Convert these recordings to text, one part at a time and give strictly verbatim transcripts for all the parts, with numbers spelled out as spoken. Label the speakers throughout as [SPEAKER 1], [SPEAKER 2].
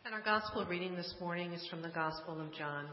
[SPEAKER 1] And our gospel reading this morning is from the Gospel of John.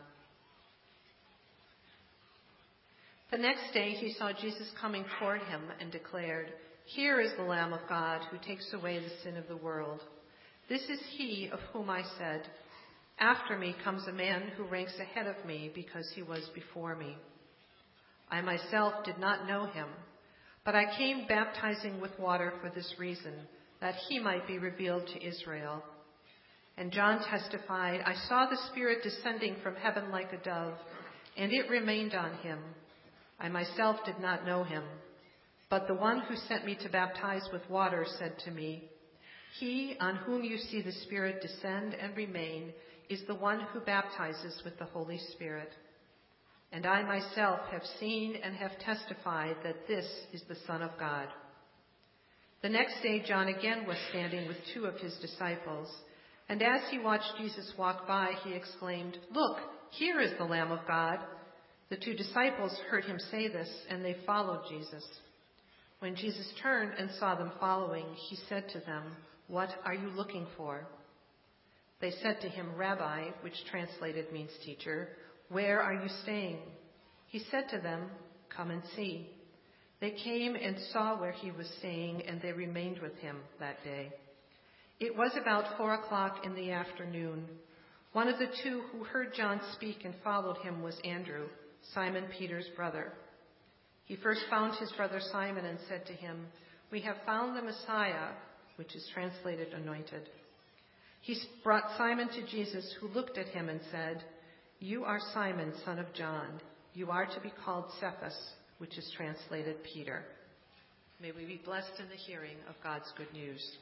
[SPEAKER 1] The next day he saw Jesus coming toward him and declared, "Here is the Lamb of God who takes away the sin of the world. This is he of whom I said, 'After me comes a man who ranks ahead of me because he was before me.' I myself did not know him, but I came baptizing with water for this reason, that he might be revealed to Israel." And John testified, "I saw the Spirit descending from heaven like a dove, and it remained on him. I myself did not know him, but the one who sent me to baptize with water said to me, 'He on whom you see the Spirit descend and remain is the one who baptizes with the Holy Spirit.' And I myself have seen and have testified that this is the Son of God." The next day John again was standing with two of his disciples, and as he watched Jesus walk by, he exclaimed, "Look, here is the Lamb of God." The two disciples heard him say this, and they followed Jesus. When Jesus turned and saw them following, he said to them, "What are you looking for?" They said to him, "Rabbi," which translated means teacher, "where are you staying?" He said to them, "Come and see." They came and saw where he was staying, and they remained with him that day. It was about four o'clock in the afternoon. One of the two who heard John speak and followed him was Andrew, Simon Peter's brother. He first found his brother Simon and said to him, "We have found the Messiah," which is translated anointed. He brought Simon to Jesus, who looked at him and said, "You are Simon, son of John. You are to be called Cephas," which is translated Peter. May we be blessed in the hearing of God's good news.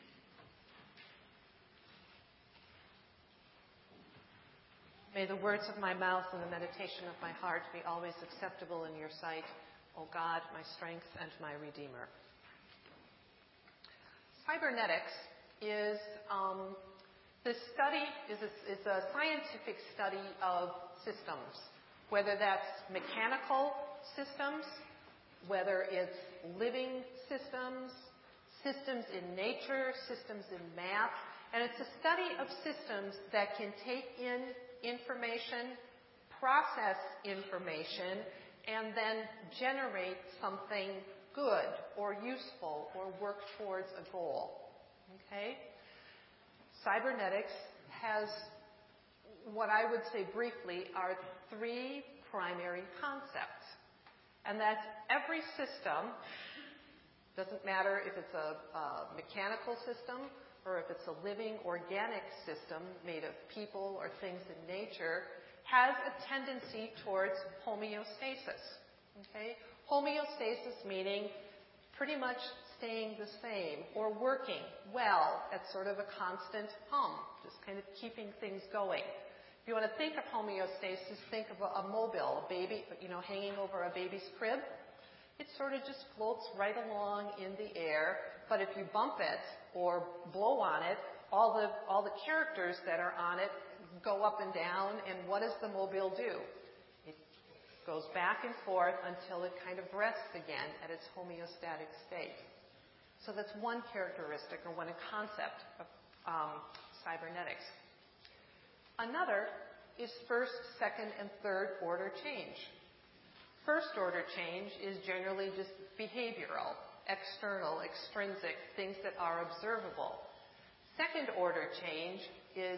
[SPEAKER 1] May the words of my mouth and the meditation of my heart be always acceptable in your sight, O God, my strength and my Redeemer. Cybernetics is um, the study is a, is a scientific study of systems, whether that's mechanical systems, whether it's living systems, systems in nature, systems in math, and it's a study of systems that can take in information, process information, and then generate something good or useful or work towards a goal. Okay? Cybernetics has what I would say briefly are three primary concepts. And that's every system, doesn't matter if it's a, a mechanical system or if it's a living organic system made of people or things in nature, has a tendency towards homeostasis. Okay? Homeostasis meaning pretty much staying the same or working well at sort of a constant hum, just kind of keeping things going. If you want to think of homeostasis, think of a, a mobile, a baby, you know, hanging over a baby's crib. It sort of just floats right along in the air, but if you bump it or blow on it, all the all the characters that are on it go up and down, and what does the mobile do? It goes back and forth until it kind of rests again at its homeostatic state. So that's one characteristic or one concept of um, cybernetics. Another is first, second, and third order change. First order change is generally just behavioral, external, extrinsic, things that are observable. Second order change is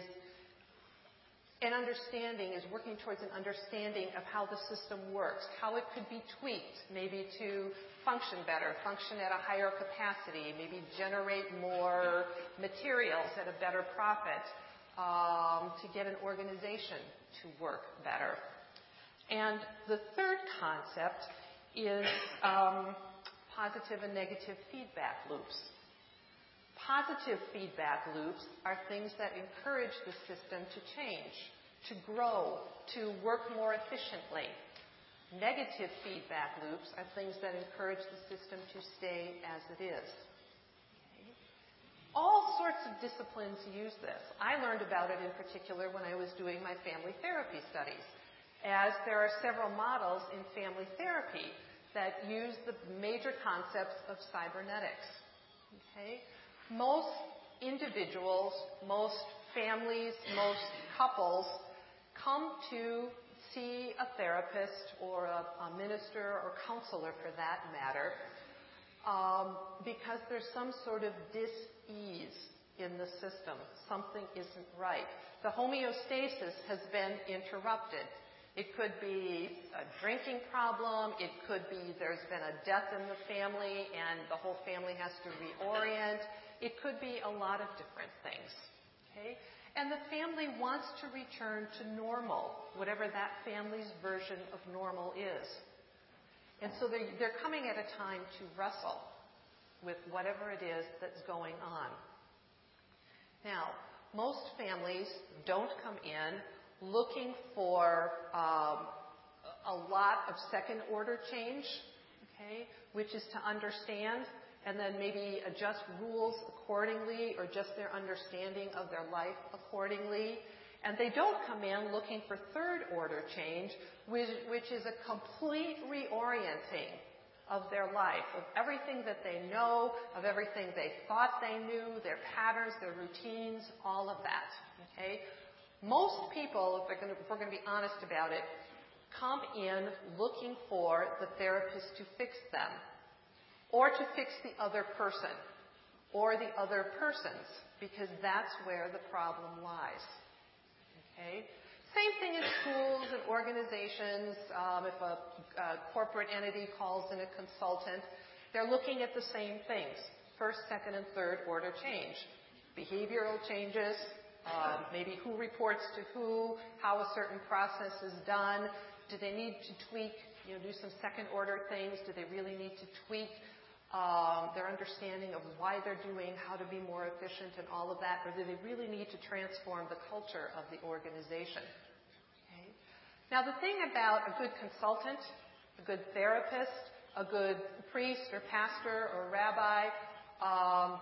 [SPEAKER 1] an understanding, is working towards an understanding of how the system works, how it could be tweaked, maybe to function better, function at a higher capacity, maybe generate more materials at a better profit, um, to get an organization to work better. And the third concept is um, positive and negative feedback loops. Positive feedback loops are things that encourage the system to change, to grow, to work more efficiently. Negative feedback loops are things that encourage the system to stay as it is. Okay. All sorts of disciplines use this. I learned about it in particular when I was doing my family therapy studies, as there are several models in family therapy that use the major concepts of cybernetics. Okay? Most individuals, most families, most couples come to see a therapist or a, a minister or counselor for that matter um, because there's some sort of dis-ease in the system. Something isn't right. The homeostasis has been interrupted. It could be a drinking problem. It could be there's been a death in the family and the whole family has to reorient. It could be a lot of different things. Okay? And the family wants to return to normal, whatever that family's version of normal is. And so they're, they're coming at a time to wrestle with whatever it is that's going on. Now, most families don't come in looking for um, a lot of second-order change, okay, which is to understand and then maybe adjust rules accordingly or just their understanding of their life accordingly. And they don't come in looking for third-order change, which, which is a complete reorienting of their life, of everything that they know, of everything they thought they knew, their patterns, their routines, all of that. Okay? Most people, if, they're going to, if we're going to be honest about it, come in looking for the therapist to fix them, or to fix the other person, or the other persons, because that's where the problem lies. Okay? Same thing in schools and organizations. Um, if a, a corporate entity calls in a consultant, they're looking at the same things. First, second, and third order change. Behavioral changes, uh, maybe who reports to who, how a certain process is done. Do they need to tweak, you know, do some second order things? Do they really need to tweak um, their understanding of why they're doing, how to be more efficient and all of that? Or do they really need to transform the culture of the organization? Now, the thing about a good consultant, a good therapist, a good priest or pastor or rabbi, um,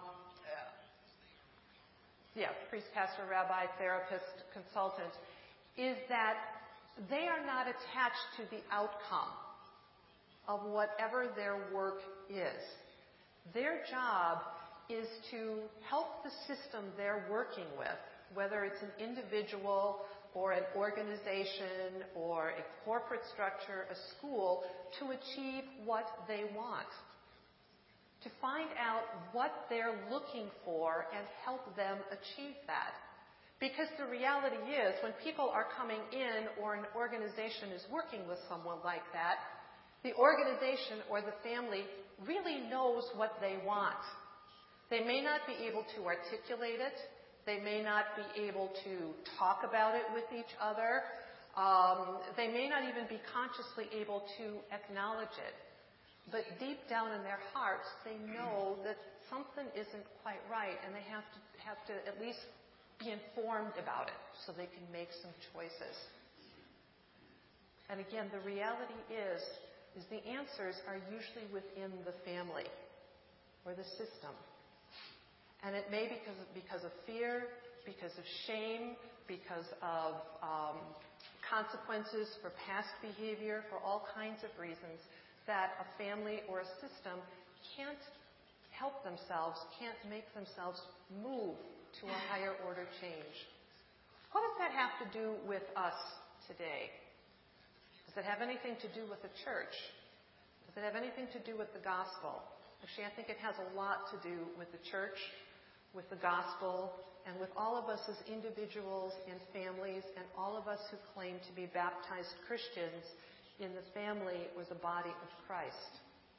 [SPEAKER 1] yeah, priest, pastor, rabbi, therapist, consultant, is that they are not attached to the outcome of whatever their work is. Their job is to help the system they're working with, whether it's an individual or an organization or a corporate structure, a school, to achieve what they want. To find out what they're looking for and help them achieve that. Because the reality is, when people are coming in or an organization is working with someone like that, the organization or the family really knows what they want. They may not be able to articulate it. They may not be able to talk about it with each other. Um, they may not even be consciously able to acknowledge it. But deep down in their hearts, they know that something isn't quite right, and they have to have to at least be informed about it so they can make some choices. And again, the reality is, is the answers are usually within the family or the system. And it may be because of, because of fear, because of shame, because of um, consequences for past behavior, for all kinds of reasons, that a family or a system can't help themselves, can't make themselves move to a higher order change. What does that have to do with us today? Does it have anything to do with the church? Does it have anything to do with the gospel? Actually, I think it has a lot to do with the church, with the gospel, and with all of us as individuals and families, and all of us who claim to be baptized Christians in the family or the body of Christ.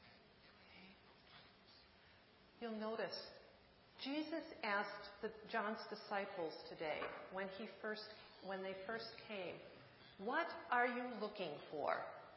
[SPEAKER 1] You'll notice, Jesus asked the, John's disciples today, when he first, when they first came, "What are you looking for?"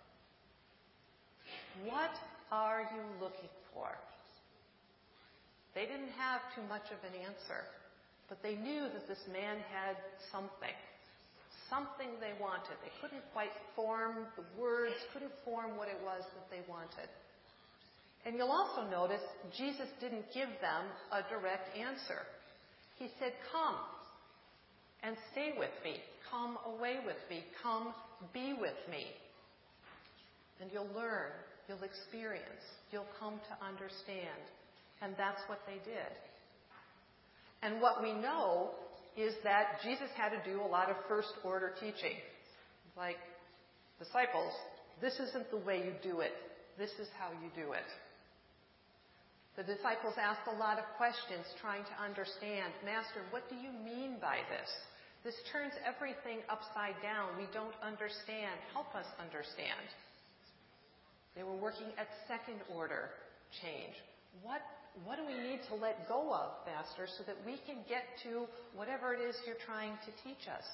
[SPEAKER 1] What are you looking for? They didn't have too much of an answer, but they knew that this man had something. Something they wanted. They couldn't quite form the words, couldn't form what it was that they wanted. And you'll also notice Jesus didn't give them a direct answer. He said, "Come and stay with me. Come away with me. Come be with me. And you'll learn. You'll experience. You'll come to understand." And that's what they did. And what we know is that Jesus had to do a lot of first order teaching. Like, disciples, this isn't the way you do it. This is how you do it. The disciples asked a lot of questions trying to understand, Master, what do you mean by this? This turns everything upside down. We don't understand. Help us understand. They were working at second order change. What, what do we need to let go of, Master, so that we can get to whatever it is you're trying to teach us?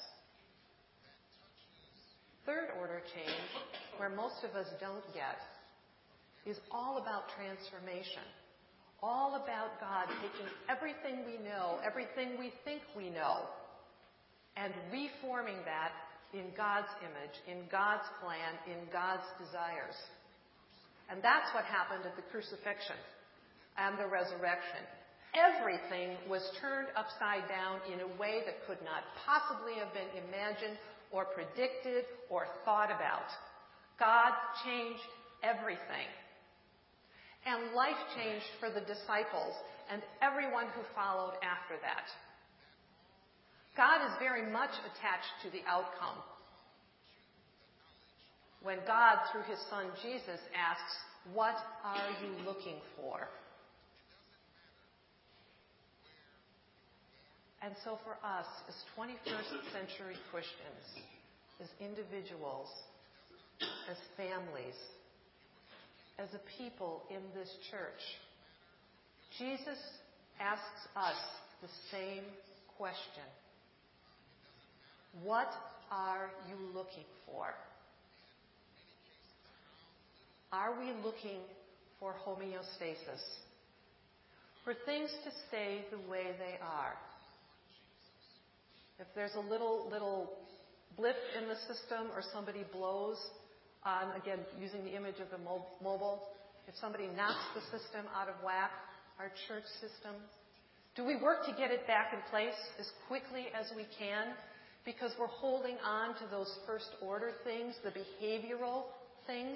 [SPEAKER 1] Third order change, where most of us don't get, is all about transformation. All about God taking everything we know, everything we think we know, and reforming that in God's image, in God's plan, in God's desires. And that's what happened at the crucifixion and the resurrection. Everything was turned upside down in a way that could not possibly have been imagined or predicted or thought about. God changed everything. And life changed for the disciples and everyone who followed after that. God is very much attached to the outcome. When God, through his Son Jesus, asks, what are you looking for? And so for us, as twenty-first century Christians, as individuals, as families, as a people in this church, Jesus asks us the same question. What are you looking for? Are we looking for homeostasis? For things to stay the way they are? If there's a little, little blip in the system or somebody blows, on, again, using the image of the mobile, if somebody knocks the system out of whack, our church system, do we work to get it back in place as quickly as we can because we're holding on to those first order things, the behavioral things?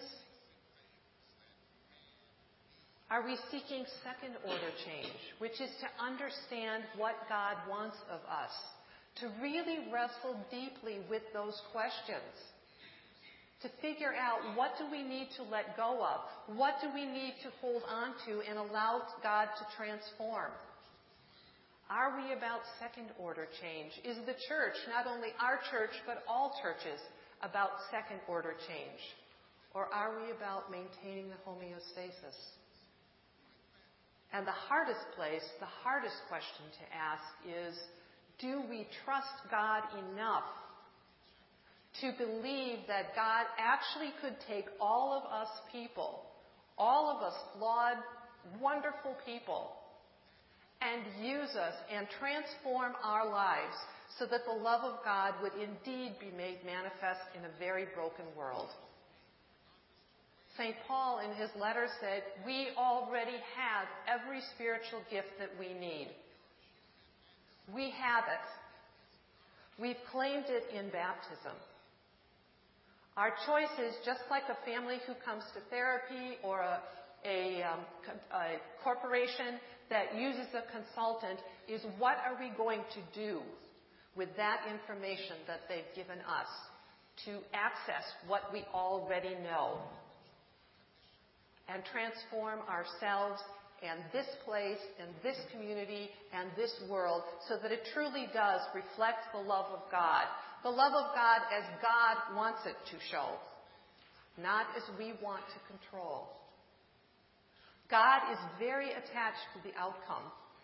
[SPEAKER 1] Are we seeking second order change, which is to understand what God wants of us, to really wrestle deeply with those questions? To figure out what do we need to let go of? What do we need to hold on to and allow God to transform? Are we about second order change? Is the church, not only our church, but all churches, about second order change? Or are we about maintaining the homeostasis? And the hardest place, the hardest question to ask is, do we trust God enough to believe that God actually could take all of us people, all of us flawed, wonderful people, and use us and transform our lives so that the love of God would indeed be made manifest in a very broken world? Saint Paul in his letter said, we already have every spiritual gift that we need. We have it. We've claimed it in baptism. Our choice is just like a family who comes to therapy or a, a, um, a corporation that uses a consultant is what are we going to do with that information that they've given us to access what we already know and transform ourselves and this place and this community and this world so that it truly does reflect the love of God. The love of God as God wants it to show, not as we want to control. God is very attached to the outcome.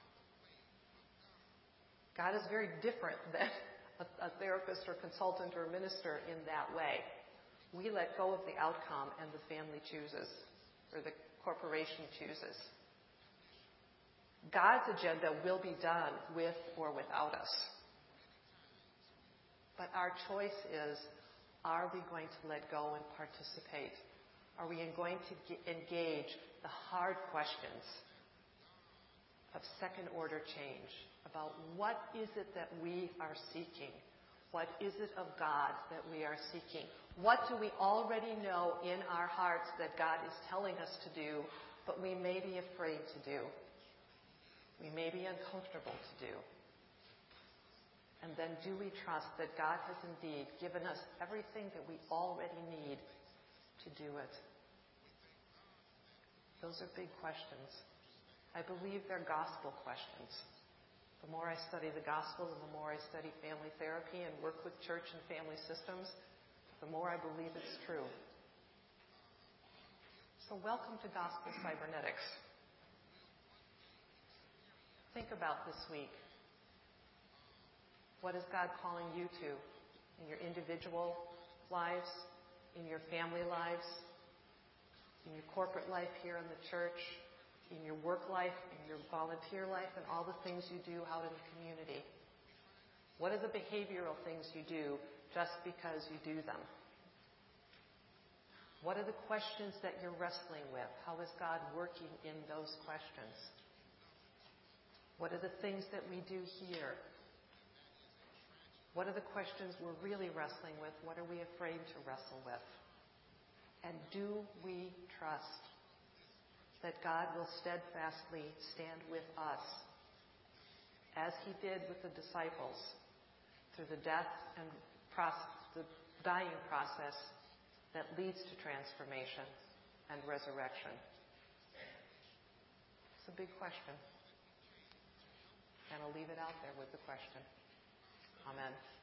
[SPEAKER 1] God is very different than a, a therapist or consultant or minister in that way. We let go of the outcome and the family chooses, or the corporation chooses. God's agenda will be done with or without us. But our choice is, are we going to let go and participate? Are we going to engage the hard questions of second order change about what is it that we are seeking? What is it of God that we are seeking? What do we already know in our hearts that God is telling us to do, but we may be afraid to do? We may be uncomfortable to do. And then do we trust that God has indeed given us everything that we already need to do it? Those are big questions. I believe they're gospel questions. The more I study the gospel and the more I study family therapy and work with church and family systems, the more I believe it's true. So welcome to Gospel Cybernetics. Think about this week. What is God calling you to in your individual lives, in your family lives, in your corporate life here in the church, in your work life, in your volunteer life, and all the things you do out in the community? What are the behavioral things you do just because you do them? What are the questions that you're wrestling with? How is God working in those questions? What are the things that we do here? What are the questions we're really wrestling with? What are we afraid to wrestle with? And do we trust that God will steadfastly stand with us, as He did with the disciples, through the death and process, the dying process that leads to transformation and resurrection? It's a big question. And I'll leave it out there with the question. Amen.